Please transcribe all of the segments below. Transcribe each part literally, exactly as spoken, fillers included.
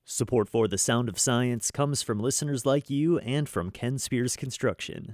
Support for The Sound of Science comes from listeners like you and from Ken Spears Construction.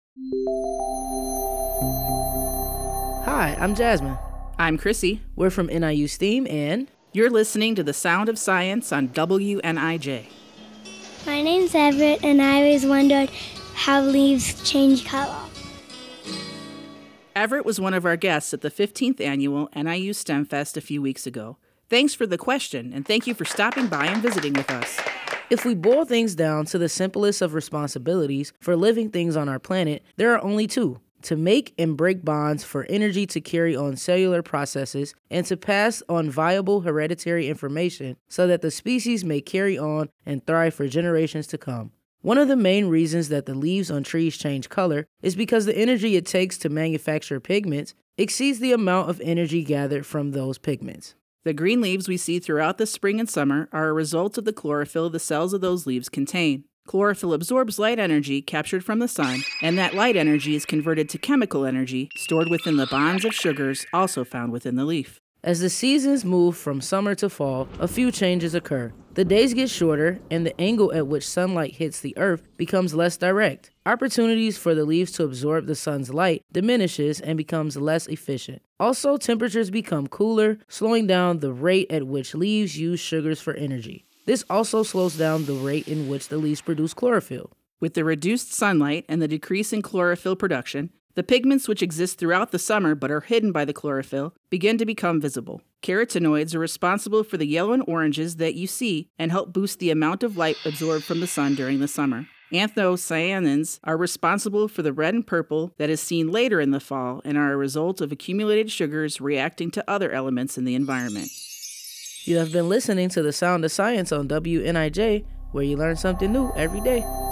Hi, I'm Jasmine. I'm Chrissy. We're from N I U STEAM, and you're listening to The Sound of Science on W N I J. My name's Everett, and I always wondered how leaves change color. Everett was one of our guests at the fifteenth Annual N I U STEM Fest a few weeks ago. Thanks for the question, and thank you for stopping by and visiting with us. If we boil things down to the simplest of responsibilities for living things on our planet, there are only two: to make and break bonds for energy to carry on cellular processes and to pass on viable hereditary information so that the species may carry on and thrive for generations to come. One of the main reasons that the leaves on trees change color is because the energy it takes to manufacture pigments exceeds the amount of energy gathered from those pigments. The green leaves we see throughout the spring and summer are a result of the chlorophyll the cells of those leaves contain. Chlorophyll absorbs light energy captured from the sun, and that light energy is converted to chemical energy stored within the bonds of sugars also found within the leaf. As the seasons move from summer to fall, a few changes occur. The days get shorter, and the angle at which sunlight hits the earth becomes less direct. Opportunities for the leaves to absorb the sun's light diminishes and becomes less efficient. Also, temperatures become cooler, slowing down the rate at which leaves use sugars for energy. This also slows down the rate in which the leaves produce chlorophyll. With the reduced sunlight and the decrease in chlorophyll production, the pigments which exist throughout the summer but are hidden by the chlorophyll begin to become visible. Carotenoids are responsible for the yellow and oranges that you see and help boost the amount of light absorbed from the sun during the summer. Anthocyanins are responsible for the red and purple that is seen later in the fall and are a result of accumulated sugars reacting to other elements in the environment. You have been listening to The Sound of Science on W N I J, where you learn something new every day.